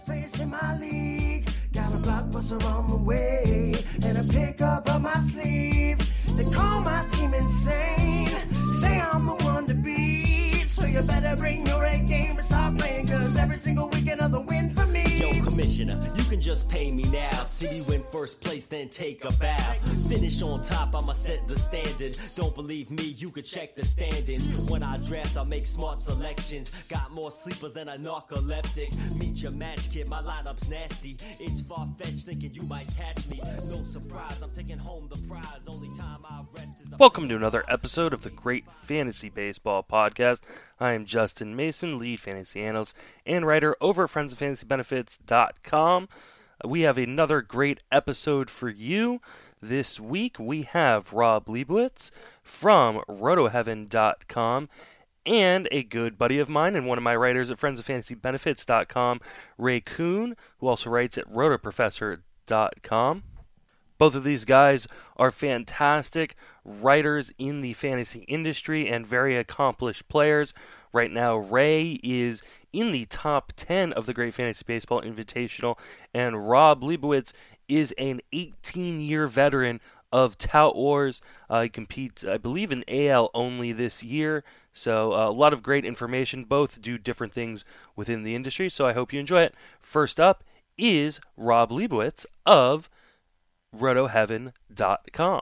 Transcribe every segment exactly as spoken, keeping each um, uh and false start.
face in my league. Got a blockbuster on the way and a pickup up my sleeve. They call my team insane, say I'm the one to beat. So you better bring your A game and start playing, cause every single week another win for me. Yo, Commissioner, you can just pay me now. City win first place, then take a bow. Finish on top, I'ma set the standard. Don't believe me, you can check the standings. When I draft, I make smart selections. Got more sleepers than a narcoleptic. Meet your match, kid, my lineup's nasty. It's far-fetched thinking you might catch me. No surprise, I'm taking home the prize. Only time I rest is... Welcome to another episode of the Great Fantasy Baseball Podcast. I am Justin Mason, lead fantasy analyst and writer over at friends of fantasy benefits dot com. We have another great episode for you. This week we have Rob Leibowitz from roto heaven dot com and a good buddy of mine and one of my writers at friends of fantasy benefits dot com, Ray Kuhn, who also writes at roto professor dot com. Both of these guys are fantastic writers in the fantasy industry and very accomplished players. Right now, Ray is in the top ten of the Great Fantasy Baseball Invitational, and Rob Leibowitz is an eighteen-year veteran of Tout Wars. Uh, he competes, I believe, in A L only this year, so uh, a lot of great information. Both do different things within the industry, so I hope you enjoy it. First up is Rob Leibowitz of roto heaven dot com.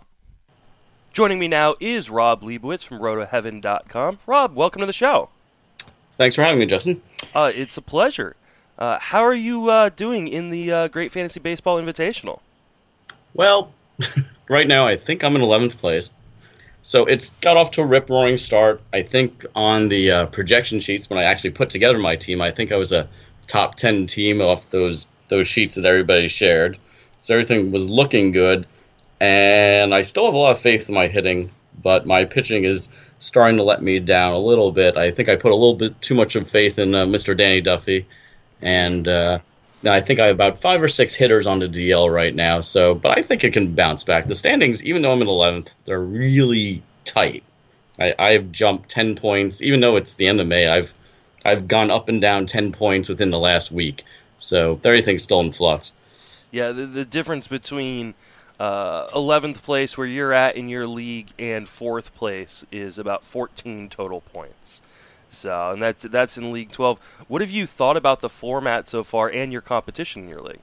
Joining me now is Rob Leibowitz from roto heaven dot com. Rob, welcome to the show. Thanks for having me, Justin. Uh, it's a pleasure. Uh, how are you uh, doing in the uh, Great Fantasy Baseball Invitational? Well, right now I think I'm in eleventh place. So it's got off to a rip-roaring start. I think on the uh, projection sheets, when I actually put together my team, I think I was a top ten team off those those sheets that everybody shared. So everything was looking good, and I still have a lot of faith in my hitting, but my pitching is starting to let me down a little bit. I think I put a little bit too much of faith in uh, Mister Danny Duffy, and uh, now I think I have about five or six hitters on the D L right now. So, but I think it can bounce back. The standings, even though I'm in eleventh, they're really tight. I, I've jumped ten points, even though it's the end of May. I've I've gone up and down ten points within the last week, so everything's still in flux. Yeah, the, the difference between uh, eleventh place, where you're at in your league, and fourth place is about fourteen total points. So, and that's that's in League twelve. What have you thought about the format so far and your competition in your league?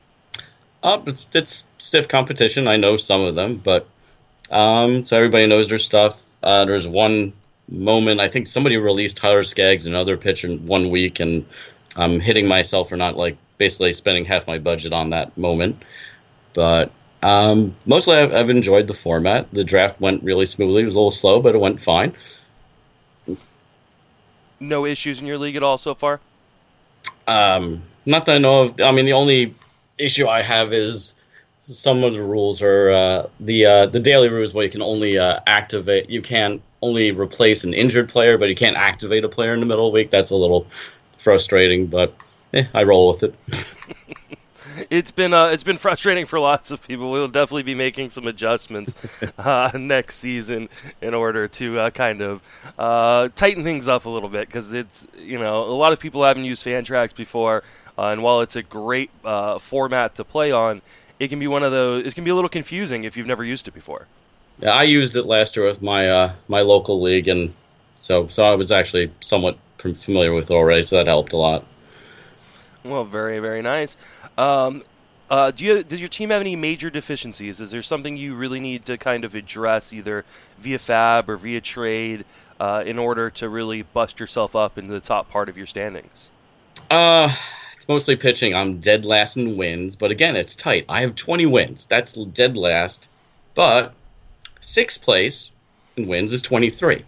Uh, it's, it's stiff competition. I know some of them, but um, so everybody knows their stuff. Uh, there's one moment, I think somebody released Tyler Skaggs, another pitcher, in one week, and I'm hitting myself for not like basically spending half my budget on that moment. But um, mostly I've, I've enjoyed the format. The draft went really smoothly. It was a little slow, but it went fine. No issues in your league at all so far? Um, not that I know of. I mean, the only issue I have is some of the rules are uh, the uh, the daily rules where you can only uh, activate. You can't only replace an injured player, but you can't activate a player in the middle of the week. That's a little frustrating, but eh, I roll with it. It's been uh, it's been frustrating for lots of people. We'll definitely be making some adjustments uh, next season in order to uh, kind of uh, tighten things up a little bit, because it's, you know, a lot of people haven't used Fantrax before, uh, and while it's a great uh, format to play on, it can be one of those. It can be a little confusing if you've never used it before. Yeah, I used it last year with my uh, my local league, and so so I was actually somewhat familiar with it already, so that helped a lot. Well, very, very nice. Um, uh, do you, does your team have any major deficiencies? Is there something you really need to kind of address either via fab or via trade uh, in order to really bust yourself up into the top part of your standings? Uh, it's mostly pitching. I'm dead last in wins, but again, it's tight. I have twenty wins. That's dead last, but sixth place in wins is twenty-three.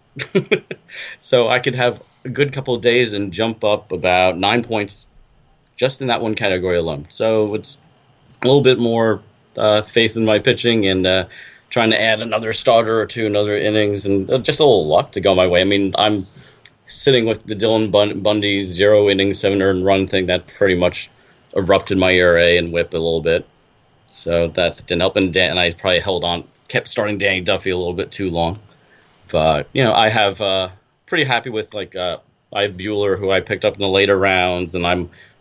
So I could have a good couple of days and jump up about nine points just in that one category alone. So it's a little bit more uh, faith in my pitching and uh, trying to add another starter or two, another innings, and just a little luck to go my way. I mean, I'm sitting with the Dylan Bundy zero innings, seven earned run thing that pretty much erupted my E R A and whip a little bit. So that didn't help. And, Dan, and I probably held on, kept starting Danny Duffy a little bit too long. But, you know, I have uh, pretty happy with, like, uh, I have Bueller, who I picked up in the later rounds, and I'm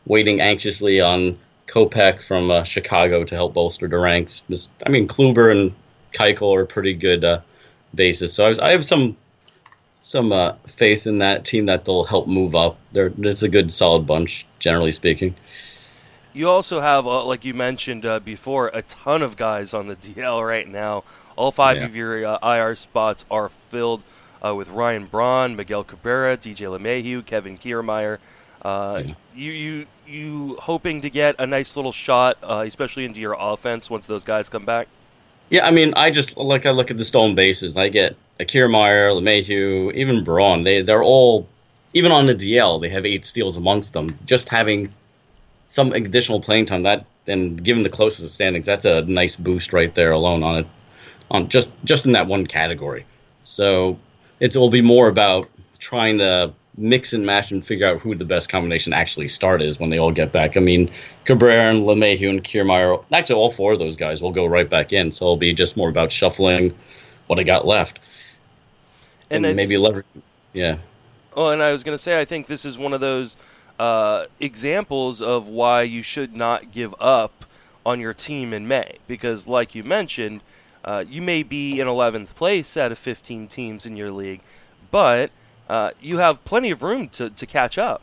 waiting anxiously on Kopech from uh, Chicago to help bolster the ranks. This, I mean, Kluber and Keuchel are pretty good uh, bases, so I, was, I have some some uh, faith in that team that they'll help move up. They're, it's a good, solid bunch, generally speaking. You also have, uh, like you mentioned uh, before, a ton of guys on the D L right now. All five Yeah. of your uh, I R spots are filled uh, with Ryan Braun, Miguel Cabrera, D J LeMahieu, Kevin Kiermaier. Uh, Yeah. You you you hoping to get a nice little shot, uh, especially into your offense once those guys come back? Yeah, I mean, I just like I look at the stolen bases. I get a Kiermaier, LeMahieu, even Braun. They they're all, even on the D L, they have eight steals amongst them. Just having some additional playing time, that and given the closest standings, that's a nice boost right there alone on it, on just just in that one category. So it will be more about trying to mix and match and figure out who the best combination actually start is when they all get back. I mean, Cabrera and LeMahieu and Kiermaier, actually all four of those guys will go right back in. So it'll be just more about shuffling what I got left, and, And I- maybe leverage. Yeah. Oh, and I was going to say, I think this is one of those uh, examples of why you should not give up on your team in May. Because, like you mentioned, uh, you may be in eleventh place out of fifteen teams in your league, but uh, you have plenty of room to, to catch up.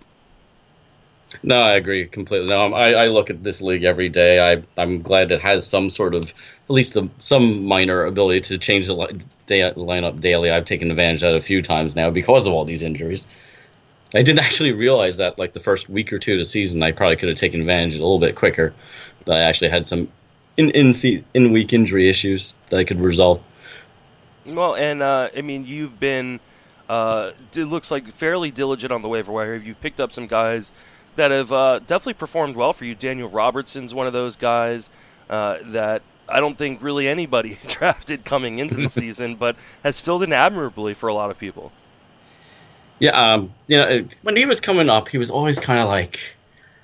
No, I agree completely. No, I'm- I, I look at this league every day. I, I'm glad it has some sort of, at least a, some minor ability to change the li- day, lineup daily. I've taken advantage of that a few times now because of all these injuries. I didn't actually realize that like the first week or two of the season, I probably could have taken advantage a little bit quicker. That I actually had some in in, se- in week injury issues that I could resolve. Well, and, uh, I mean, you've been, uh, it looks like, fairly diligent on the waiver wire. You've picked up some guys that have uh, definitely performed well for you. Daniel Robertson's one of those guys uh, that I don't think really anybody drafted coming into the season, but has filled in admirably for a lot of people. Yeah, um, you know, when he was coming up, he was always kind of like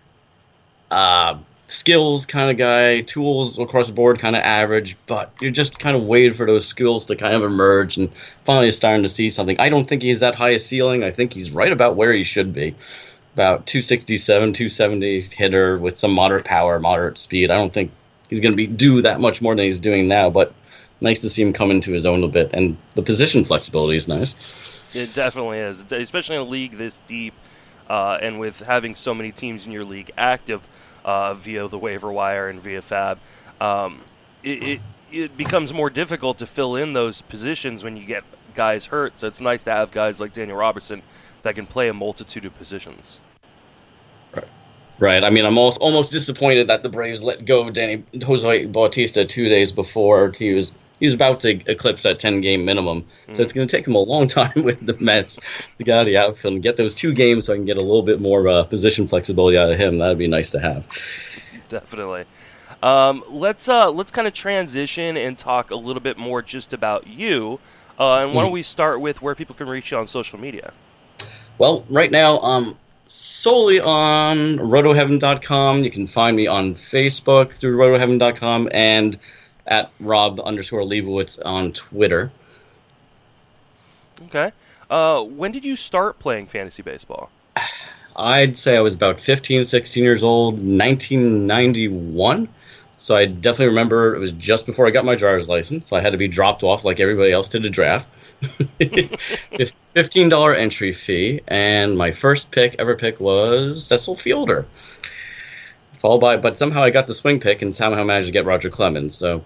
uh, skills kind of guy, tools across the board kind of average, but you're just kind of waiting for those skills to kind of emerge, and finally starting to see something. I don't think he's that high a ceiling. I think he's right about where he should be. About two sixty-seven, two seventy hitter with some moderate power, moderate speed. I don't think he's going to be do that much more than he's doing now, but nice to see him come into his own a bit, and the position flexibility is nice. It definitely is, especially in a league this deep, uh, and with having so many teams in your league active uh, via the waiver wire and via Fab. Um, it, it it becomes more difficult to fill in those positions when you get guys hurt. So it's nice to have guys like Daniel Robertson that can play a multitude of positions. Right. Right. I mean, I'm almost, almost disappointed that the Braves let go of Danny Jose Bautista two days before he was he was about to eclipse that ten-game minimum. Mm. So it's going to take him a long time with the Mets to get out of the outfield and get those two games so I can get a little bit more uh, position flexibility out of him. That would be nice to have. Definitely. Um, let's uh, let's kind of transition and talk a little bit more just about you. Uh, and why don't we start with where people can reach you on social media? Well, right now, um, solely on roto heaven dot com. You can find me on Facebook through roto heaven dot com and at Rob underscore Leibowitz on Twitter. Okay. Uh, when did you start playing fantasy baseball? I'd say I was about fifteen, sixteen years old, nineteen ninety-one. So I definitely remember it was just before I got my driver's license. So I had to be dropped off like everybody else to the draft. fifteen dollars entry fee. And my first pick, ever pick, was Cecil Fielder. Followed by, but somehow I got the swing pick and somehow managed to get Roger Clemens. So,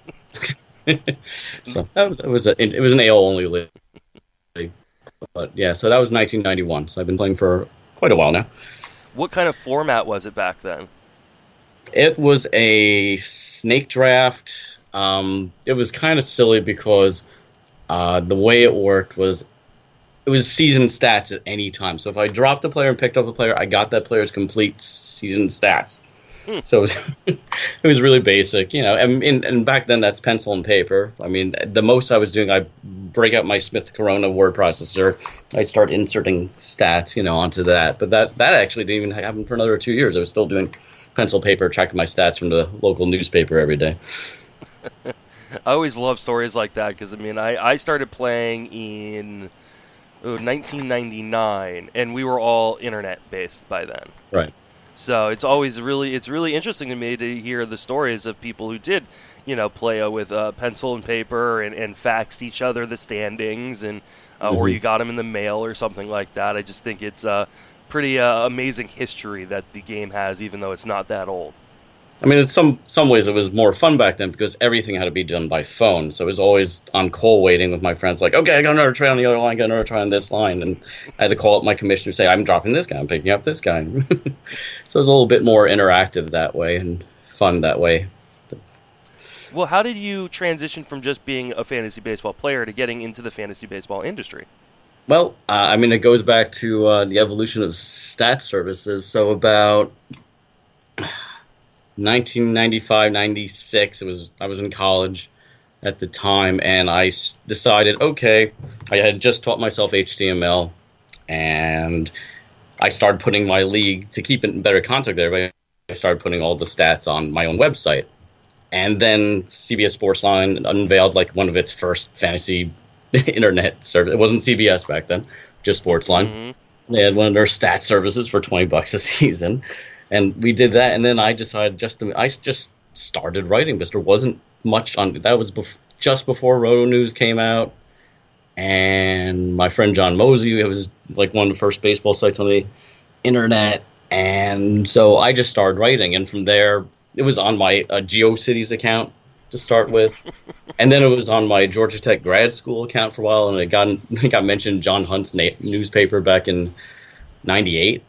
so that was a, it was an A L only league. But yeah, so that was nineteen ninety-one. So I've been playing for quite a while now. What kind of format was it back then? It was a snake draft. Um, it was kind of silly because uh, the way it worked was it was season stats at any time. So if I dropped a player and picked up a player, I got that player's complete season stats. Hmm. So it was, it was really basic, you know. And, and, and back then, that's pencil and paper. I mean, the most I was doing, I break out my Smith Corona word processor. I start inserting stats, you know, onto that. But that, that actually didn't even happen for another two years. I was still doing pencil paper, tracking my stats from the local newspaper every day. I always love stories like that because, I mean, I, I started playing in oh, nineteen ninety-nine, and we were all internet-based by then. Right. So it's always really it's really interesting to me to hear the stories of people who did, you know, play uh, with uh, pencil and paper and, and faxed each other the standings, and uh, mm-hmm. or you got them in the mail or something like that. I just think it's a pretty uh, amazing history that the game has, even though it's not that old. I mean, in some some ways it was more fun back then because everything had to be done by phone. So it was always on call waiting with my friends, like, okay, I got another try on the other line, got another try on this line. And I had to call up my commissioner and say, I'm dropping this guy, I'm picking up this guy. So it was a little bit more interactive that way and fun that way. Well, how did you transition from just being a fantasy baseball player to getting into the fantasy baseball industry? Well, uh, I mean, it goes back to uh, the evolution of stat services. So about nineteen ninety-five, ninety-six, it was I was in college at the time, and I s- decided, okay, I had just taught myself H T M L, and I started putting my league, to keep it in better contact with everybody, I started putting all the stats on my own website. And then C B S Sportsline unveiled like one of its first fantasy internet service. It wasn't C B S back then, just Sportsline. Mm-hmm. They had one of their stat services for twenty bucks a season. And we did that, and then I decided just to, I just started writing because there wasn't much on. That was bef- just before Roto News came out, and my friend John Mosey, it was like one of the first baseball sites on the internet, and so I just started writing, and from there it was on my uh, GeoCities account to start with, and then it was on my Georgia Tech grad school account for a while, and it got it got mentioned John Hunt's na- newspaper back in ninety-eight.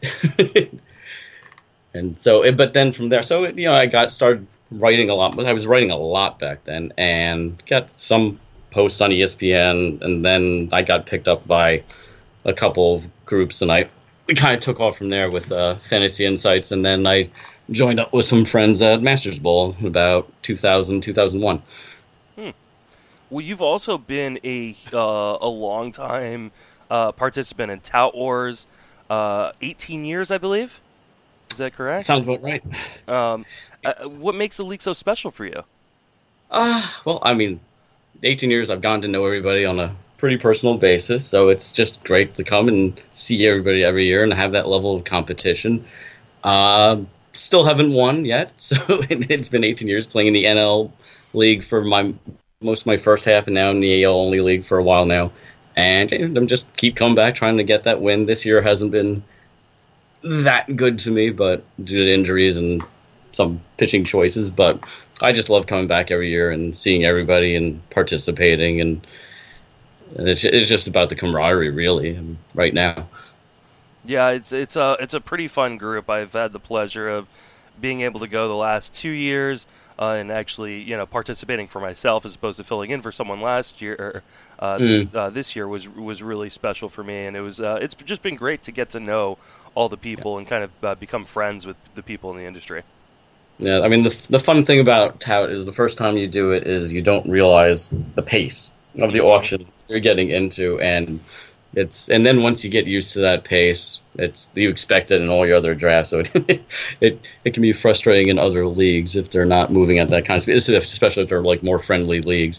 And so, but then from there, so, you know, I got started writing a lot. I was writing a lot back then and got some posts on E S P N. And then I got picked up by a couple of groups, and I we kind of took off from there with uh, Fantasy Insights. And then I joined up with some friends at Masters Bowl in about two thousand, two thousand one. Hmm. Well, you've also been a, uh, a long time uh, participant in Tout Wars, uh, eighteen years, I believe. Is that correct? Sounds about right. Um, uh, what makes the league so special for you? Uh, well, I mean, eighteen years I've gotten to know everybody on a pretty personal basis, so it's just great to come and see everybody every year and have that level of competition. Uh, still haven't won yet, so it's been eighteen years playing in the N L League for my most of my first half, and now in the A L only league for a while now. And I'm just keep coming back trying to get that win. This year hasn't been that good to me, but due to injuries and some pitching choices, but I just love coming back every year and seeing everybody and participating, and, and it's it's just about the camaraderie really right now. Yeah, it's it's a it's a pretty fun group. I've had the pleasure of being able to go the last two years uh, and actually, you know, participating for myself as opposed to filling in for someone last year. Uh, mm. uh, this year was was really special for me, and it was uh, it's just been great to get to know all the people and kind of uh, become friends with the people in the industry. Yeah, I mean, the the fun thing about Tout is the first time you do it is you don't realize the pace of the auction you're getting into, and it's and then once you get used to that pace, it's you expect it in all your other drafts. So it it, it can be frustrating in other leagues if they're not moving at that kind of speed, especially if they're like more friendly leagues.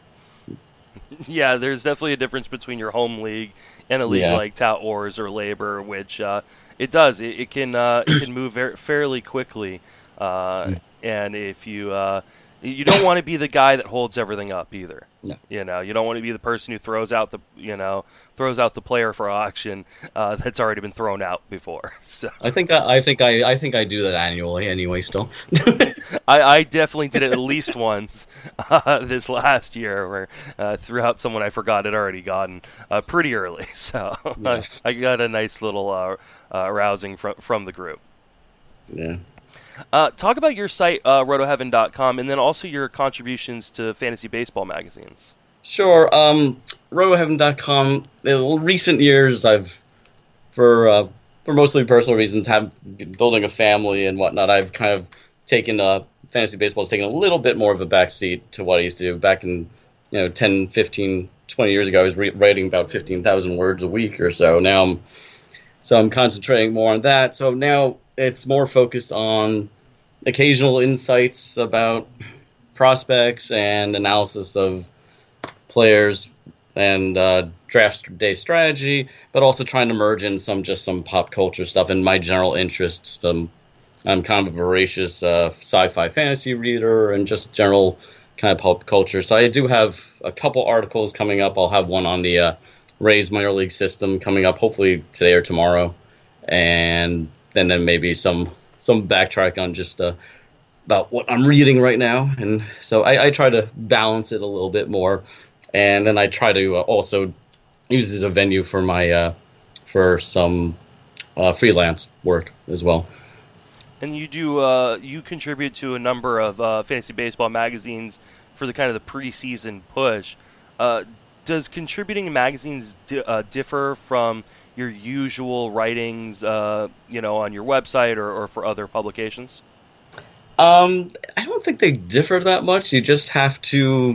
Yeah, there's definitely a difference between your home league and a league yeah. like Tout Wars or Labor, which uh, it does. It, it can uh, it can move very, fairly quickly, uh, and if you uh, you don't want to be the guy that holds everything up either. No. You know, you don't want to be the person who throws out the you know throws out the player for auction uh, that's already been thrown out before. So I think I, I think I I think I do that annually anyway. Still, I, I definitely did it at least once uh, this last year, where uh, threw out someone I forgot had already gotten uh, pretty early. So yeah. I, I got a nice little uh, uh, rousing from from the group. Yeah. Uh, talk about your site, uh, roto heaven dot com, and then also your contributions to fantasy baseball magazines. Sure. Um, roto heaven dot com, in recent years, I've, for uh, for mostly personal reasons, have been building a family and whatnot, I've kind of taken, uh, fantasy baseball has taken a little bit more of a backseat to what I used to do. Back in, you know, ten, fifteen, twenty years ago, I was re- writing about fifteen thousand words a week or so. Now I'm, so I'm concentrating more on that. So now it's more focused on occasional insights about prospects and analysis of players and uh, draft day strategy, but also trying to merge in some just some pop culture stuff and my general interests. Um, I'm kind of a voracious uh, sci-fi fantasy reader and just general kind of pop culture. So I do have a couple articles coming up. I'll have one on the uh, Rays minor league system coming up, hopefully today or tomorrow, and then then maybe some some backtrack on just uh, about what I'm reading right now. And so I, I try to balance it a little bit more, and then I try to uh, also use it as a venue for my uh, for some uh, freelance work as well. And you do uh, you contribute to a number of uh, fantasy baseball magazines for the kind of the preseason push. Uh, does contributing to magazines di- uh, differ from your usual writings, uh, you know, on your website or, or for other publications? Um, I don't think they differ that much. You just have to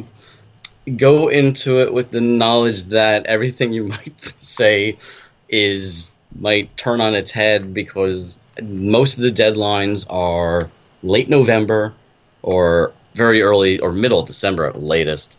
go into it with the knowledge that everything you might say is might turn on its head, because most of the deadlines are late November or very early or middle of December at the latest.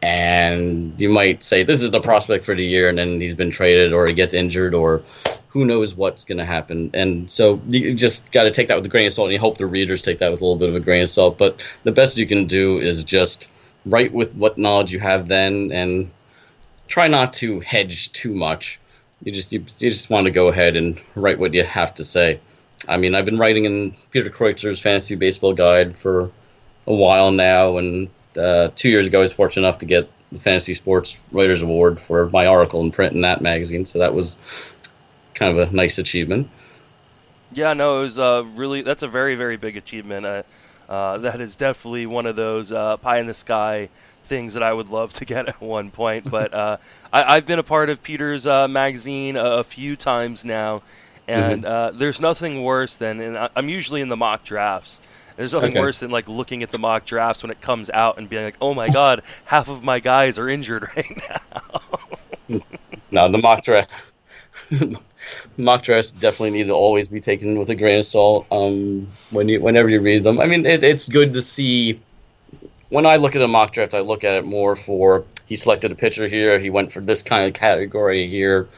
And you might say, this is the prospect for the year, and then he's been traded or he gets injured or who knows what's going to happen. And so you just got to take that with a grain of salt, and you hope the readers take that with a little bit of a grain of salt. But the best you can do is just write with what knowledge you have then, and try not to hedge too much. You just you, you just want to go ahead and write what you have to say. I mean, I've been writing in Peter Kreutzer's Fantasy Baseball Guide for a while now, and uh, two years ago I was fortunate enough to get the Fantasy Sports Writers Award for my article in print in that magazine, so that was kind of a nice achievement. Yeah, no, it was uh, really, that's a very, very big achievement. Uh, uh, that is definitely one of those uh, pie-in-the-sky things that I would love to get at one point, but uh, I, I've been a part of Peter's uh, magazine a, a few times now, and mm-hmm. uh, there's nothing worse than, and I'm usually in the mock drafts, there's nothing okay. worse than like looking at the mock drafts when it comes out and being like, oh my god, half of my guys are injured right now. No, the mock draft mock drafts definitely need to always be taken with a grain of salt um, when you whenever you read them. I mean, it, it's good to see. When I look at a mock draft, I look at it more for, he selected a pitcher here, he went for this kind of category here.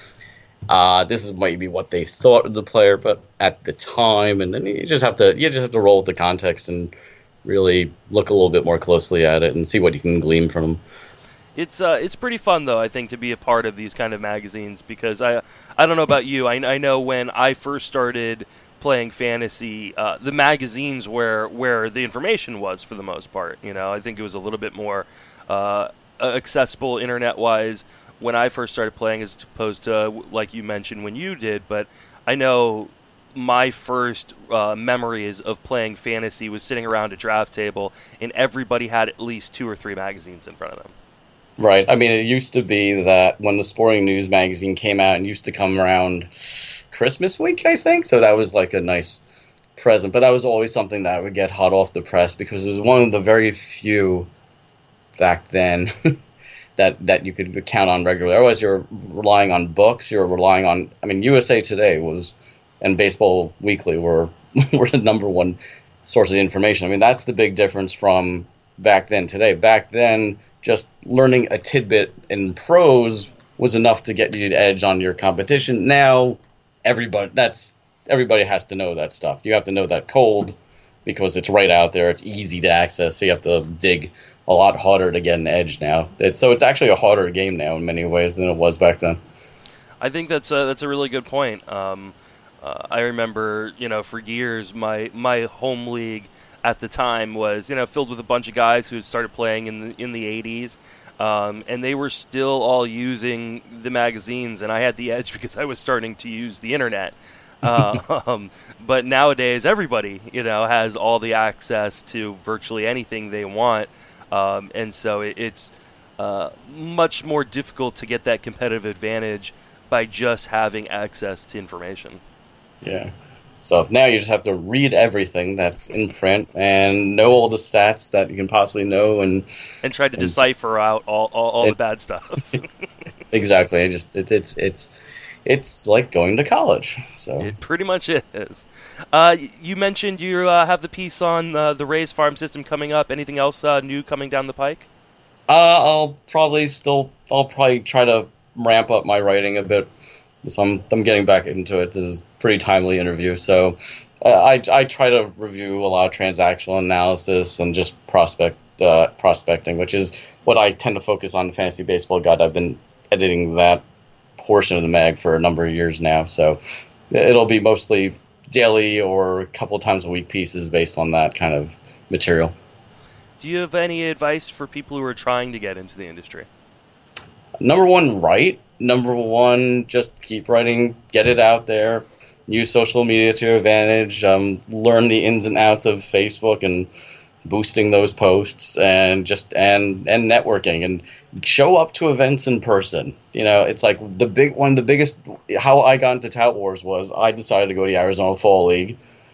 Uh, this is maybe what they thought of the player, but at the time, and then you just have to you just have to roll with the context and really look a little bit more closely at it and see what you can glean from them. It's uh, it's pretty fun though, I think, to be a part of these kind of magazines, because I I don't know about you, I, I know when I first started playing fantasy, uh, the magazines where where the information was for the most part. You know, I think it was a little bit more uh, accessible internet-wise when I first started playing, as opposed to, like you mentioned, when you did. But I know my first uh, memories of playing fantasy was sitting around a draft table, and everybody had at least two or three magazines in front of them. Right. I mean, it used to be that when the Sporting News magazine came out, and used to come around Christmas week, I think. So that was like a nice present. But that was always something that would get hot off the press, because it was one of the very few back then that that you could count on regularly. Otherwise, you're relying on books. You're relying on, I mean, U S A Today was, and Baseball Weekly were were the number one source of information. I mean, that's the big difference from back then today. Back then, just learning a tidbit in prose was enough to get you the edge on your competition. Now, everybody that's everybody has to know that stuff. You have to know that cold, because it's right out there. It's easy to access, so you have to dig a lot harder to get an edge now. It's, so it's actually a harder game now in many ways than it was back then. I think that's a, that's a really good point. Um, uh, I remember, you know, for years, my my home league at the time was, you know, filled with a bunch of guys who had started playing in the in the eighties, um, and they were still all using the magazines, and I had the edge because I was starting to use the internet. uh, um, but nowadays, everybody, you know, has all the access to virtually anything they want. Um, and so it, it's uh, much more difficult to get that competitive advantage by just having access to information. Yeah. So now you just have to read everything that's in print and know all the stats that you can possibly know, and and try to and, decipher out all all, all it, the bad stuff. Exactly. It just it, it's it's it's like going to college. So it pretty much is. Uh, you mentioned you uh, have the piece on uh, the Rays farm system coming up. Anything else uh, new coming down the pike? Uh, I'll probably still I'll probably try to ramp up my writing a bit. So I'm I'm getting back into it. This is a pretty timely interview, so I, I try to review a lot of transactional analysis and just prospect uh, prospecting, which is what I tend to focus on in Fantasy Baseball Guide. I've been editing that portion of the mag for a number of years now, so it'll be mostly daily or a couple times a week pieces based on that kind of material. Do you have any advice for people who are trying to get into the industry? Number one, write. Number one, just keep writing, get it out there. Use social media to your advantage. Um, learn the ins and outs of Facebook and boosting those posts, and just and and networking, and show up to events in person. You know, it's like the big one. The biggest how I got into Tout Wars was I decided to go to the Arizona Fall League,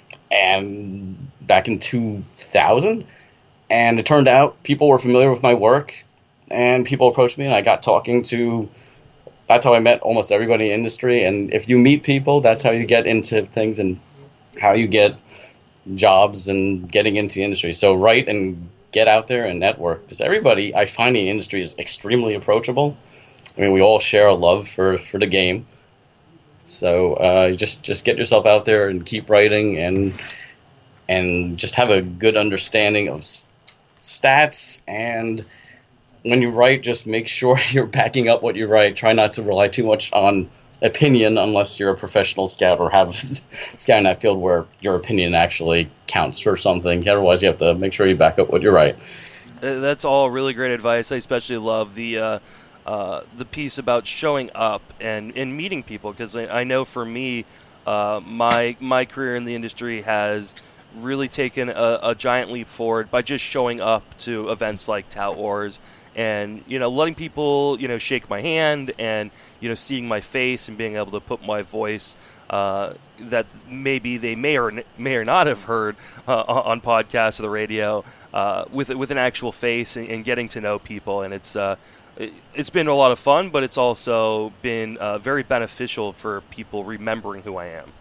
and back in two thousand, and it turned out people were familiar with my work, and people approached me, and I got talking to. That's how I met almost everybody in the industry. And if you meet people, that's how you get into things and how you get jobs and getting into the industry. So write and get out there and network. Because everybody, I find the industry is extremely approachable. I mean, we all share a love for, for the game. So uh, just just get yourself out there and keep writing, and and just have a good understanding of s- stats. And when you write, just make sure you're backing up what you write. Try not to rely too much on opinion unless you're a professional scout or have scout in that field where your opinion actually counts for something. Otherwise, you have to make sure you back up what you write. That's all really great advice. I especially love the uh, uh, the piece about showing up and, and meeting people, because I, I know for me, uh, my my career in the industry has really taken a, a giant leap forward by just showing up to events like Tout Wars. And, you know, letting people, you know, shake my hand, and, you know, seeing my face and being able to put my voice uh, that maybe they may or may or not have heard uh, on podcasts or the radio uh, with with an actual face, and, and getting to know people. And it's uh, it, it's been a lot of fun, but it's also been uh, very beneficial for people remembering who I am.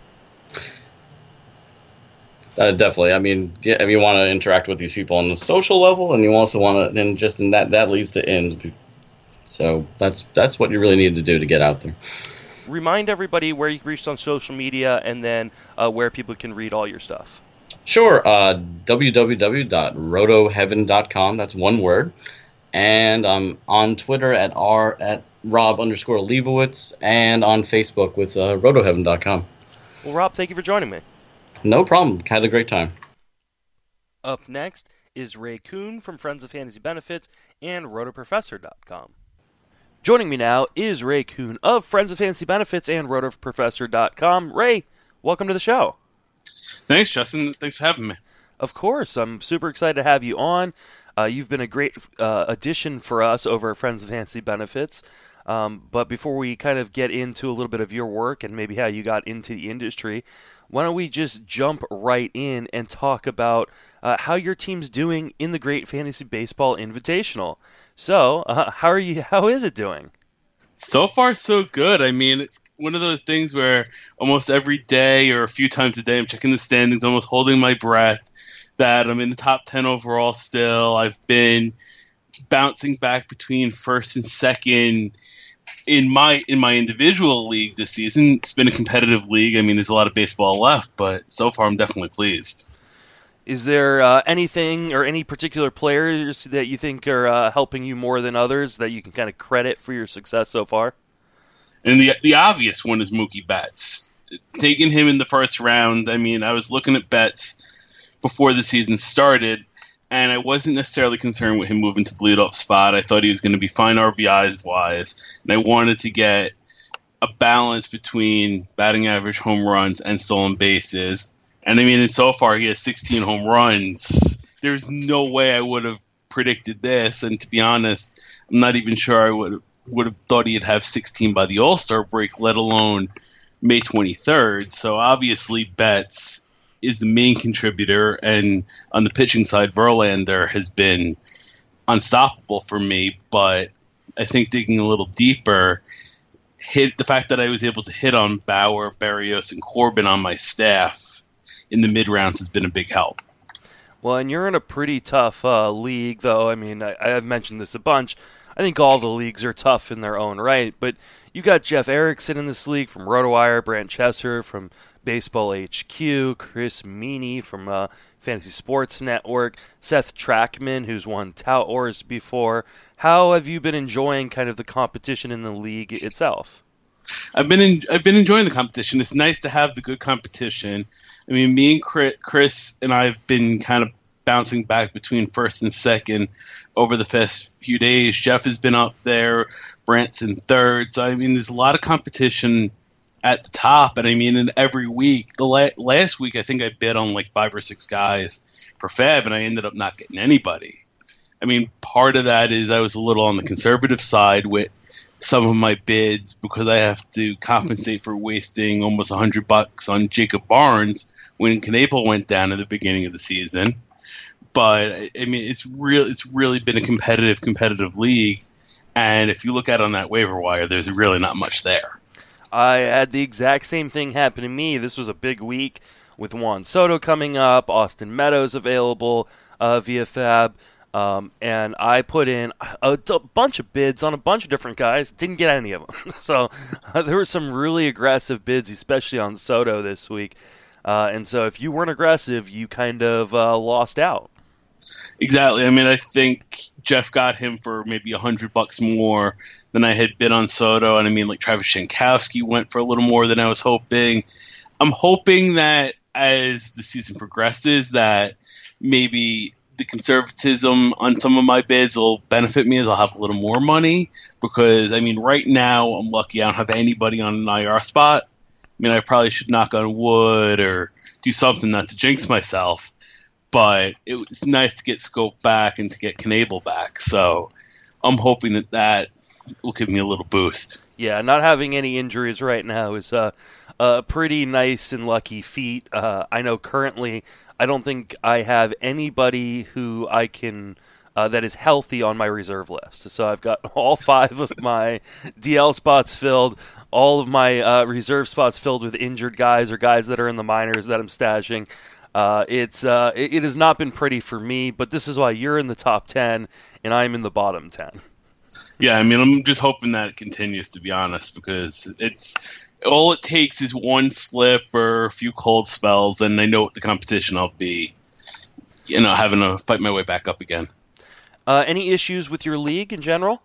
Uh, definitely. I mean, yeah, if you want to interact with these people on the social level, and you also want to, then just in that that leads to ins. So that's that's what you really need to do to get out there. Remind everybody where you can reach on social media, and then uh, where people can read all your stuff. Sure. Uh, w w w dot roto heaven dot com. That's one word. And I'm on Twitter at r at rob underscore Leibowitz, and on Facebook with uh, roto heaven dot com. Well, Rob, thank you for joining me. No problem. Had a great time. Up next is Ray Kuhn from Friends of Fantasy Benefits and roto professor dot com. Joining me now is Ray Kuhn of Friends of Fantasy Benefits and roto professor dot com. Ray, welcome to the show. Thanks, Justin. Thanks for having me. Of course. I'm super excited to have you on. Uh, you've been a great uh, addition for us over at Friends of Fantasy Benefits. Um, but before we kind of get into a little bit of your work and maybe how you got into the industry, why don't we just jump right in and talk about uh, how your team's doing in the Great Fantasy Baseball Invitational. So, uh, how are you? How is it doing? So far, so good. I mean, it's one of those things where almost every day or a few times a day I'm checking the standings, almost holding my breath that I'm in the top ten overall still. I've been bouncing back between first and second in my in my individual league this season. It's been a competitive league. I mean, there's a lot of baseball left, but so far I'm definitely pleased. Is there uh, anything or any particular players that you think are uh, helping you more than others that you can kind of credit for your success so far? And the the obvious one is Mookie Betts. Taking him in the first round, I mean, I was looking at Betts before the season started, and I wasn't necessarily concerned with him moving to the leadoff spot. I thought he was going to be fine R B Is-wise, and I wanted to get a balance between batting average, home runs, and stolen bases. And, I mean, and so far he has sixteen home runs. There's no way I would have predicted this, and to be honest, I'm not even sure I would would have thought he'd have sixteen by the All-Star break, let alone May twenty-third. So, obviously, Betts is the main contributor, and on the pitching side, Verlander has been unstoppable for me. But I think digging a little deeper, hit the fact that I was able to hit on Bauer, Barrios, and Corbin on my staff in the mid rounds has been a big help. Well, and you're in a pretty tough uh, league, though. I mean, I, I've mentioned this a bunch. I think all the leagues are tough in their own right, but you got Jeff Erickson in this league from RotoWire, Brant Chesser from Baseball H Q, Chris Meany from uh, Fantasy Sports Network, Seth Trackman, who's won Tout Wars before. How have you been enjoying kind of the competition in the league itself? I've been in, I've been enjoying the competition. It's nice to have the good competition. I mean, me and Chris and I have been kind of bouncing back between first and second over the past few days. Jeff has been up there, Brant's in third. So, I mean, there's a lot of competition at the top. And, I mean, in every week, the la- last week I think I bid on like five or six guys per fab, and I ended up not getting anybody. I mean, part of that is I was a little on the conservative side with some of my bids because I have to compensate for wasting almost one hundred bucks on Jacob Barnes when Knebel went down at the beginning of the season. But I mean, it's real. It's really been a competitive, competitive league, and if you look at it on that waiver wire, there's really not much there. I had the exact same thing happen to me. This was a big week with Juan Soto coming up, Austin Meadows available uh, via Fab. Um, and I put in a, a bunch of bids on a bunch of different guys. Didn't get any of them. so uh, there were some really aggressive bids, especially on Soto this week. Uh, and so if you weren't aggressive, you kind of uh, lost out. Exactly. I mean, I think Jeff got him for maybe a hundred bucks more than I had bid on Soto. And I mean, like Travis Jankowski went for a little more than I was hoping. I'm hoping that as the season progresses, that maybe the conservatism on some of my bids will benefit me as I'll have a little more money because, I mean, right now I'm lucky I don't have anybody on an I R spot. I mean, I probably should knock on wood or do something not to jinx myself, but it was nice to get Scope back and to get Knebel back. So I'm hoping that that will give me a little boost. Yeah, not having any injuries right now is uh, a pretty nice and lucky feat. Uh, I know currently I don't think I have anybody who I can uh, that is healthy on my reserve list. So I've got all five of my D L spots filled, all of my uh, reserve spots filled with injured guys or guys that are in the minors that I'm stashing. Uh, it's uh, it, it has not been pretty for me, but this is why you're in the top ten and I'm in the bottom ten. Yeah, I mean, I'm just hoping that it continues, to be honest, because it's all it takes is one slip or a few cold spells, and I know what the competition I'll be, you know, having to fight my way back up again. Uh, any issues with your league in general?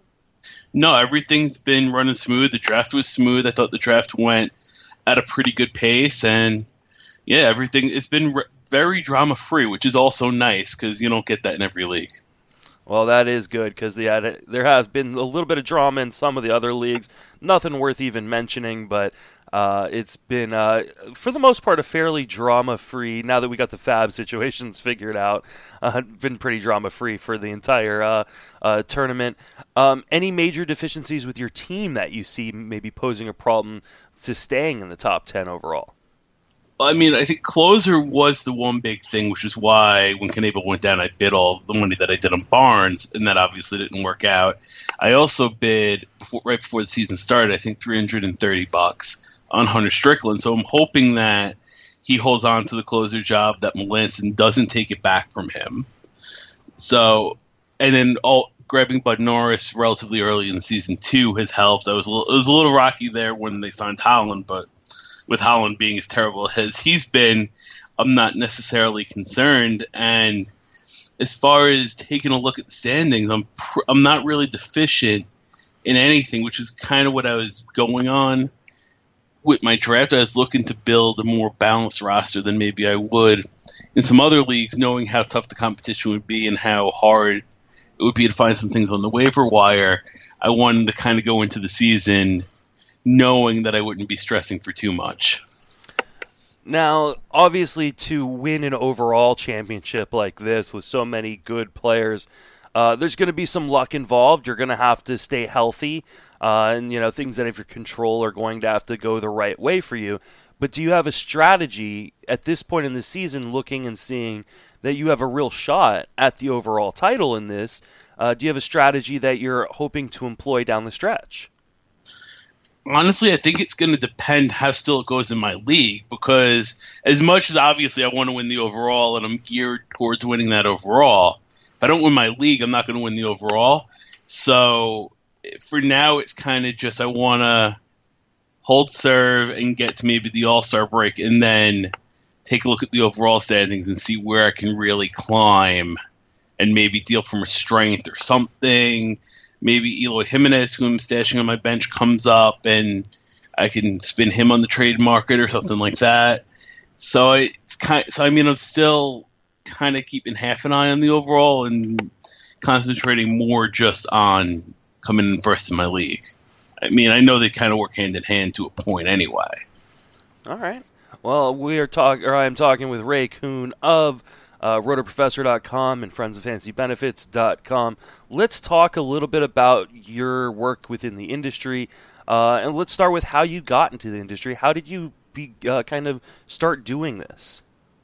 No, everything's been running smooth. The draft was smooth. I thought the draft went at a pretty good pace, and yeah, everything, it's been re- very drama-free, which is also nice because you don't get that in every league. Well, that is good because the, there has been a little bit of drama in some of the other leagues. Nothing worth even mentioning, but uh, it's been, uh, for the most part, a fairly drama-free, now that we got the Fab situations figured out, uh, been pretty drama-free for the entire uh, uh, tournament. Um, any major deficiencies with your team that you see maybe posing a problem to staying in the top ten overall? I mean, I think closer was the one big thing, which is why when Knebel went down, I bid all the money that I did on Barnes, and that obviously didn't work out. I also bid before, right before the season started, I think three hundred thirty bucks on Hunter Strickland. So I'm hoping that he holds on to the closer job, that Melanson doesn't take it back from him. So, and then all grabbing Bud Norris relatively early in the season two has helped. I was a little, it was a little rocky there when they signed Holland, but with Holland being as terrible as he's been, I'm not necessarily concerned. And as far as taking a look at the standings, I'm pr- I'm not really deficient in anything, which is kind of what I was going on with my draft. I was looking to build a more balanced roster than maybe I would in some other leagues, knowing how tough the competition would be and how hard it would be to find some things on the waiver wire. I wanted to kind of go into the season knowing that I wouldn't be stressing for too much. Now, obviously, to win an overall championship like this with so many good players, uh, there's going to be some luck involved. You're going to have to stay healthy, uh, and you know things out of your control are going to have to go the right way for you. But do you have a strategy at this point in the season, looking and seeing that you have a real shot at the overall title in this? Uh, do you have a strategy that you're hoping to employ down the stretch? Honestly, I think it's going to depend how still it goes in my league, because as much as obviously I want to win the overall and I'm geared towards winning that overall, if I don't win my league, I'm not going to win the overall. So for now, it's kind of just I want to hold serve and get to maybe the All-Star break, and then take a look at the overall standings and see where I can really climb and maybe deal from a strength or something. Maybe Eloy Jimenez, who I'm stashing on my bench, comes up and I can spin him on the trade market or something like that. So it's kind. So I mean, I'm still kind of keeping half an eye on the overall and concentrating more just on coming in first in my league. I mean, I know they kind of work hand in hand to a point anyway. All right. Well, we are talking, or I'm talking with Ray Kuhn of uh, roto professor dot com and friends of fantasy benefits dot com. Let's talk a little bit about your work within the industry, uh, and let's start with how you got into the industry. How did you be, uh, kind of start doing this?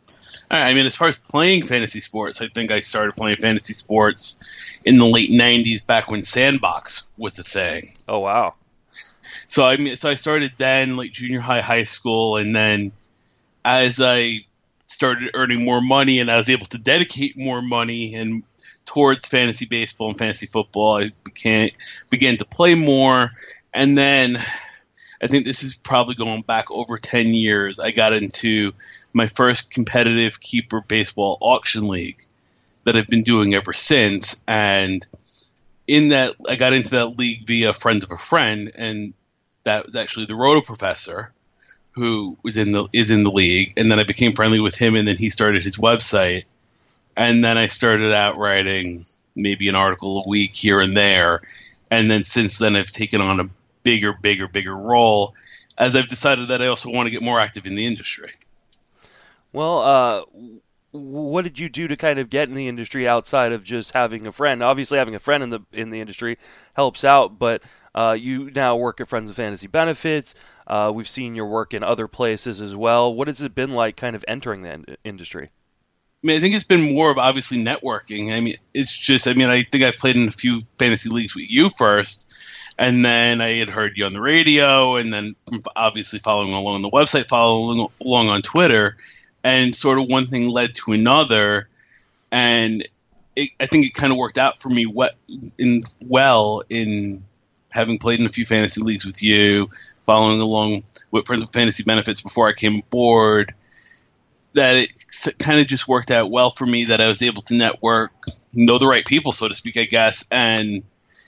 I mean, as far as playing fantasy sports, I think I started playing fantasy sports in the late nineties, back when Sandbox was a thing. Oh, wow. So I mean, so I started then, like junior high, high school, and then as I started earning more money and I was able to dedicate more money and towards fantasy baseball and fantasy football, I began began to play more. And then I think this is probably going back over ten years. I got into my first competitive keeper baseball auction league that I've been doing ever since. And in that, I got into that league via friend of a friend, and that was actually the Roto Professor, who was in the is in the league. And then I became friendly with him, and then he started his website. And then I started out writing maybe an article a week here and there. And then since then, I've taken on a bigger, bigger, bigger role, as I've decided that I also want to get more active in the industry. Well, uh, what did you do to kind of get in the industry outside of just having a friend? Obviously, having a friend in the in the industry helps out, but uh, you now work at Friends of Fantasy Benefits. Uh, we've seen your work in other places as well. What has it been like kind of entering the in- industry? I mean, I think it's been more of obviously networking. I mean, it's just, I mean, I think I've played in a few fantasy leagues with you first, and then I had heard you on the radio, and then obviously following along on the website, following along on Twitter. And sort of one thing led to another, and it, I think it kind of worked out for me we- in, well in having played in a few fantasy leagues with you, following along with Friends with Fantasy Benefits before I came aboard, that it kind of just worked out well for me, that I was able to network, know the right people, so to speak, I guess, and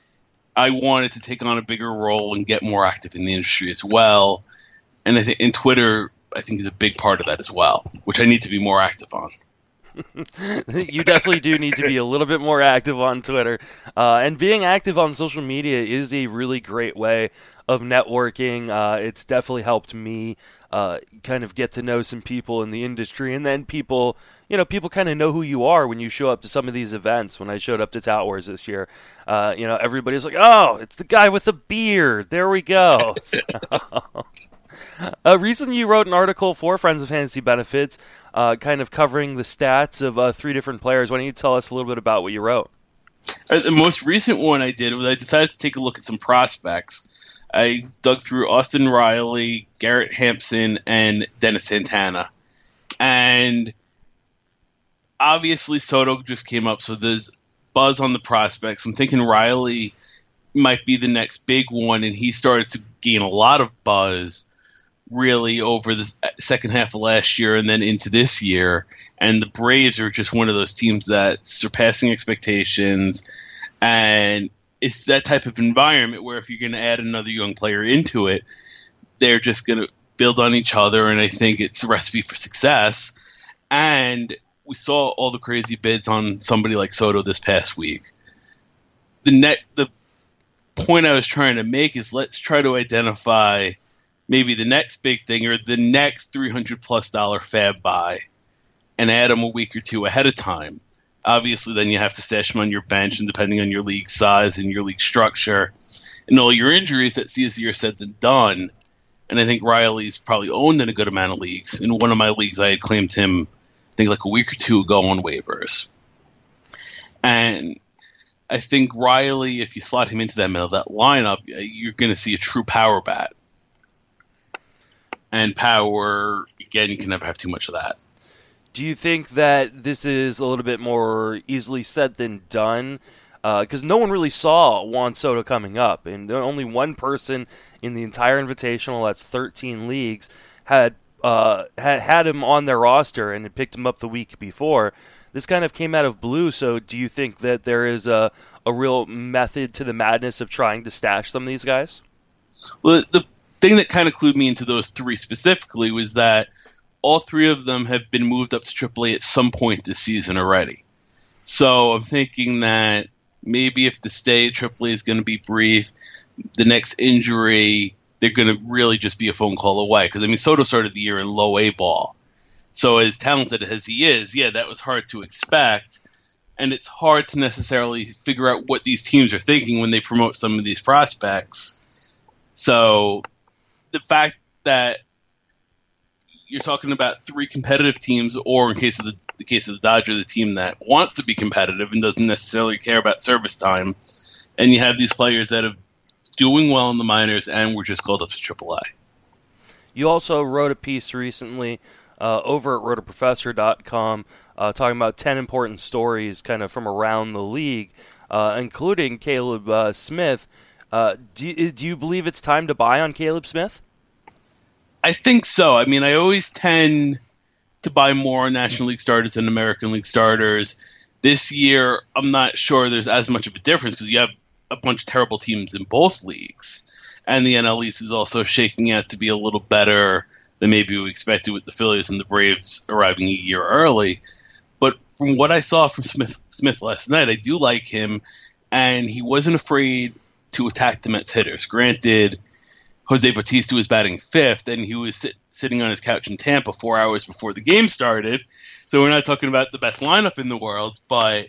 I wanted to take on a bigger role and get more active in the industry as well. And I think in Twitter, I think is a big part of that as well, which I need to be more active on. You definitely do need to be a little bit more active on Twitter. Uh, and being active on social media is a really great way of networking. Uh, it's definitely helped me uh, kind of get to know some people in the industry. And then people, you know, people kind of know who you are when you show up to some of these events. When I showed up to Tout Wars this year, uh, you know, everybody's like, oh, it's the guy with the beard. There we go. So, Uh, recently, you wrote an article for Friends of Fantasy Benefits, uh, kind of covering the stats of uh, three different players. Why don't you tell us a little bit about what you wrote? Uh, the most recent one I did was I decided to take a look at some prospects. I dug through Austin Riley, Garrett Hampson, and Dennis Santana. And obviously Soto just came up, so there's buzz on the prospects. I'm thinking Riley might be the next big one, and he started to gain a lot of buzz really over the second half of last year and then into this year. And the Braves are just one of those teams that's surpassing expectations. And it's that type of environment where if you're going to add another young player into it, they're just going to build on each other. And I think it's a recipe for success. And we saw all the crazy bids on somebody like Soto this past week. The net, the point I was trying to make is let's try to identify maybe the next big thing or the next three hundred plus dollar fab buy and add them a week or two ahead of time. Obviously, then you have to stash them on your bench, and depending on your league size and your league structure and all your injuries, that's easier said than done. And I think Riley's probably owned in a good amount of leagues. In one of my leagues, I had claimed him, I think, like a week or two ago on waivers. And I think Riley, if you slot him into that middle of that lineup, you're going to see a true power bat. And power, again, you can never have too much of that. Do you think that this is a little bit more easily said than done because uh, no one really saw Juan Soto coming up, and only one person in the entire Invitational, that's thirteen leagues, had uh, had, had him on their roster and had picked him up the week before. This kind of came out of blue, so do you think that there is a, a real method to the madness of trying to stash some of these guys? Well, the thing that kind of clued me into those three specifically was that all three of them have been moved up to triple A at some point this season already. So I'm thinking that maybe if the stay at triple A is going to be brief, the next injury, they're going to really just be a phone call away. Because, I mean, Soto started the year in low A ball. So as talented as he is, yeah, that was hard to expect. And it's hard to necessarily figure out what these teams are thinking when they promote some of these prospects. So the fact that you're talking about three competitive teams, or in case of the, the case of the Dodgers, the team that wants to be competitive and doesn't necessarily care about service time, and you have these players that are doing well in the minors and were just called up to triple A. You also wrote a piece recently uh, over at roto professor dot com uh, talking about ten important stories kind of from around the league, uh, including Caleb uh, Smith. Uh, do, do you believe it's time to buy on Caleb Smith? I think so. I mean, I always tend to buy more National League starters than American League starters. This year, I'm not sure there's as much of a difference because you have a bunch of terrible teams in both leagues. And the N L East is also shaking out to be a little better than maybe we expected with the Phillies and the Braves arriving a year early. But from what I saw from Smith, Smith last night, I do like him. And he wasn't afraid to attack the Mets hitters. Granted, Jose Bautista was batting fifth, and he was sit, sitting on his couch in Tampa four hours before the game started. So we're not talking about the best lineup in the world, but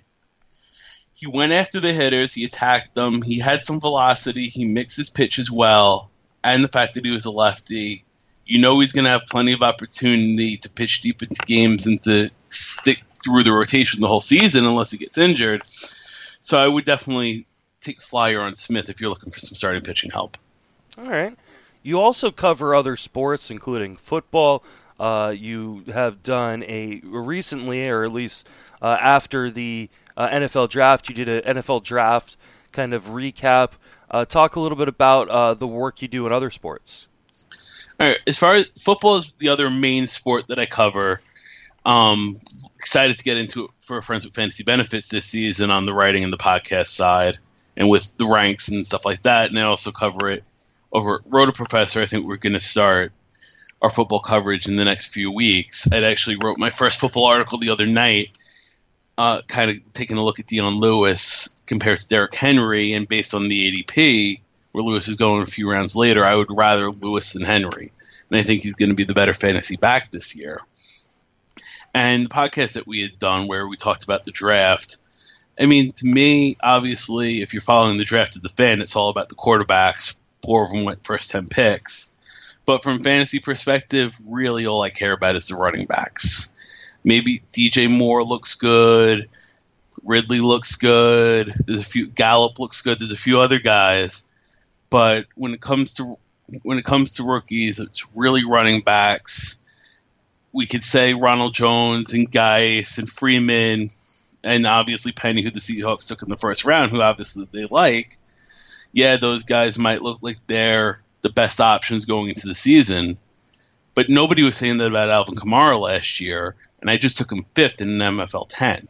he went after the hitters. He attacked them. He had some velocity. He mixed his pitches well. And the fact that he was a lefty, you know he's going to have plenty of opportunity to pitch deep into games and to stick through the rotation the whole season unless he gets injured. So I would definitely take a flyer on Smith if you're looking for some starting pitching help. All right. You also cover other sports, including football. Uh, you have done a recently, or at least uh, after the uh, N F L draft, you did an N F L draft kind of recap. Uh, talk a little bit about uh, the work you do in other sports. All right. As far as football is the other main sport that I cover, um, excited to get into it for Friends with Fantasy Benefits this season on the writing and the podcast side, and with the ranks and stuff like that. And I also cover it over at Roto Professor. I think we're going to start our football coverage in the next few weeks. I actually wrote my first football article the other night, uh, kind of taking a look at Dion Lewis compared to Derrick Henry, and based on the A D P, where Lewis is going a few rounds later, I would rather Lewis than Henry. And I think he's going to be the better fantasy back this year. And the podcast that we had done where we talked about the draft, I mean, to me, obviously, if you're following the draft as a fan, it's all about the quarterbacks. Four of them went first ten picks. But from fantasy perspective, really all I care about is the running backs. Maybe D J Moore looks good. Ridley looks good. There's a few Gallup looks good. There's a few other guys. But when it comes to when it comes to rookies, it's really running backs. We could say Ronald Jones and Geis and Freeman and obviously Penny, who the Seahawks took in the first round, who obviously they like. Yeah, those guys might look like they're the best options going into the season, but nobody was saying that about Alvin Kamara last year, and I just took him fifth in an M F L ten.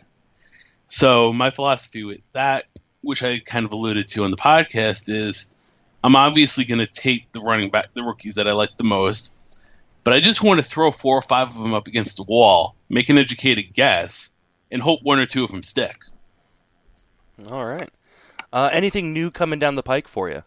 So my philosophy with that, which I kind of alluded to on the podcast, is I'm obviously going to take the running back, the rookies that I like the most, but I just want to throw four or five of them up against the wall, make an educated guess, and hope one or two of them stick. All right. Uh, anything new coming down the pike for you?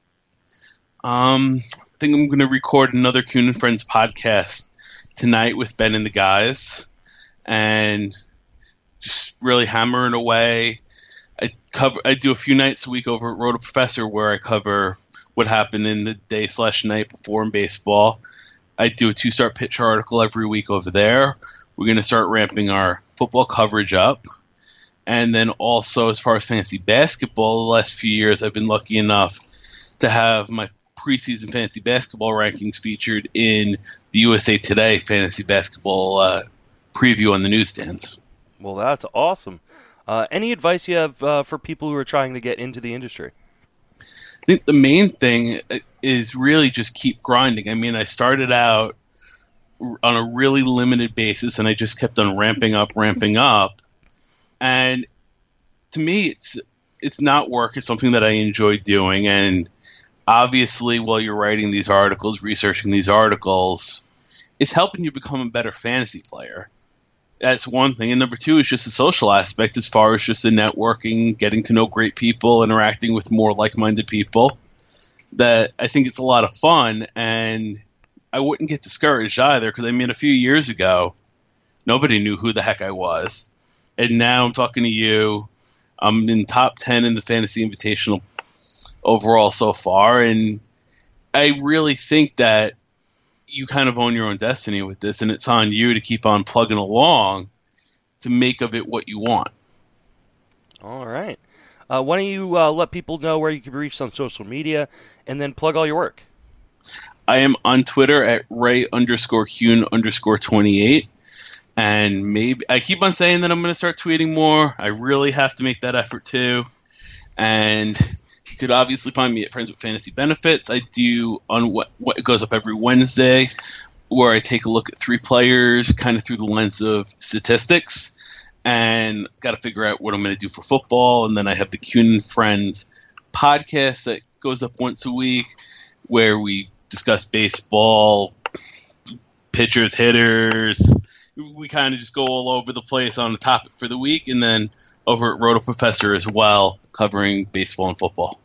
Um, I think I'm going to record another Kuhn and Friends podcast tonight with Ben and the guys, and just really hammering away. I cover. I do a few nights a week over at Roto Professor where I cover what happened in the day slash night before in baseball. I do a two-star pitch article every week over there. We're going to start ramping our football coverage up. And then also, as far as fantasy basketball, the last few years I've been lucky enough to have my preseason fantasy basketball rankings featured in the U S A Today fantasy basketball uh, preview on the newsstands. Well, that's awesome. Uh, any advice you have uh, for people who are trying to get into the industry? I think the main thing is really just keep grinding. I mean, I started out on a really limited basis, and I just kept on ramping up, ramping up. And to me, it's it's not work. It's something that I enjoy doing. And obviously, while you're writing these articles, researching these articles, it's helping you become a better fantasy player. That's one thing. And number two is just the social aspect as far as just the networking, getting to know great people, interacting with more like-minded people. That I think it's a lot of fun, and I wouldn't get discouraged either because, I mean, a few years ago, nobody knew who the heck I was. And now I'm talking to you. I'm in top ten in the Fantasy Invitational overall so far, and I really think that you kind of own your own destiny with this, and it's on you to keep on plugging along to make of it what you want. All right. Uh, why don't you uh, let people know where you can be reached on social media, and then plug all your work. I am on Twitter at Ray underscore Kuhn underscore twenty-eight. And maybe I keep on saying that I'm going to start tweeting more. I really have to make that effort too. And you could obviously find me at Friends with Fantasy Benefits. I do on what what goes up every Wednesday, where I take a look at three players, kind of through the lens of statistics, and got to figure out what I'm going to do for football. And then I have the Kuhn and Friends podcast that goes up once a week, where we discuss baseball, pitchers, hitters. We kind of just go all over the place on the topic for the week, and then over at Roto Professor as well, covering baseball and football.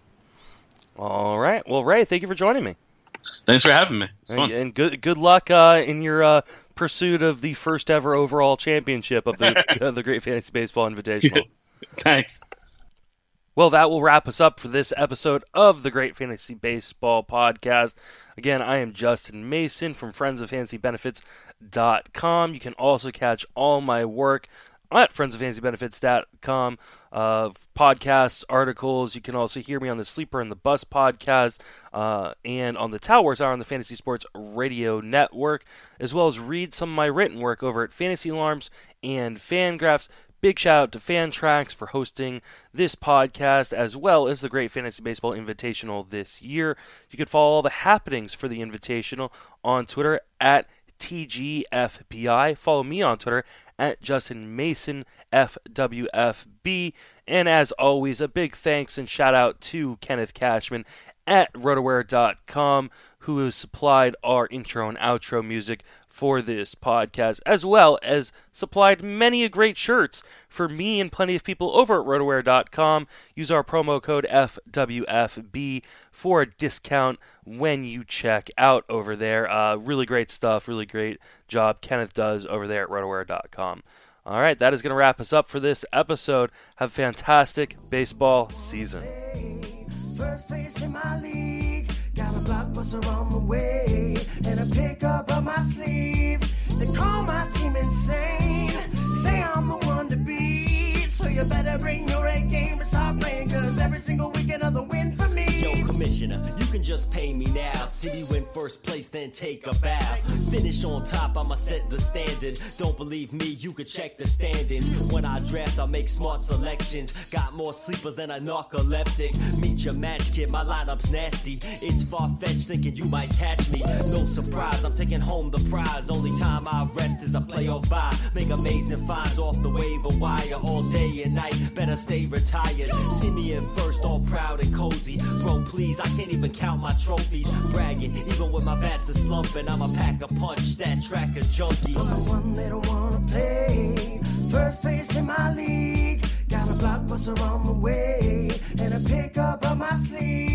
All right. Well, Ray, thank you for joining me. Thanks for having me. It's fun. And good good luck uh, in your uh, pursuit of the first ever overall championship of the, uh, the Great Fantasy Baseball Invitational. Thanks. Well, that will wrap us up for this episode of the Great Fantasy Baseball Podcast. Again, I am Justin Mason from friends of fantasy benefits dot com. You can also catch all my work at friends of fantasy benefits dot com. Uh, podcasts, articles. You can also hear me on the Sleeper and the Bus podcast uh, and on the Towers Hour on the Fantasy Sports Radio Network, as well as read some of my written work over at Fantasy Alarms and Fangraphs. Big shout out to Fantrax for hosting this podcast, as well as the Great Fantasy Baseball Invitational this year. You can follow all the happenings for the Invitational on Twitter at T G F P I. Follow me on Twitter at Justin Mason F W F B. And as always, a big thanks and shout out to Kenneth Cashman at rotoware dot com, who has supplied our intro and outro music for this podcast, as well as supplied many a great shirts for me and plenty of people over at rotoware dot com. Use our promo code F W F B for a discount when you check out over there. Uh, really great stuff, really great job Kenneth does over there at rotoware dot com. All right, that is going to wrap us up for this episode. Have a fantastic baseball season. First place in my league, got a blockbuster on the way, and a pickup up my sleeve. They call my team insane, say I'm the one to beat. So you better bring your A game and start playing, cause every single week another win for me. Yo, Commissioner, you can just pay me now. City win first place, then take a bow. Finish on top, I'ma set the standard. Don't believe me, you can check the standings. When I draft, I make smart selections. Got more sleepers than a narcoleptic. Meet your match, kid, my lineup's nasty. It's far-fetched thinking you might catch me. No surprise, I'm taking home the prize. Only time I rest is a playoff bye. Make amazing finds off the waiver wire all day and night. Better stay retired. See me in first, all proud and cozy. Bro, please, I can't even count my trophies. Bragging, even when my bats are slumping, I'm a pack a punch, stat tracker junkie. I'm the one they don't wanna play. First place in my league, got a blockbuster on the way, and a pickup up my sleeve.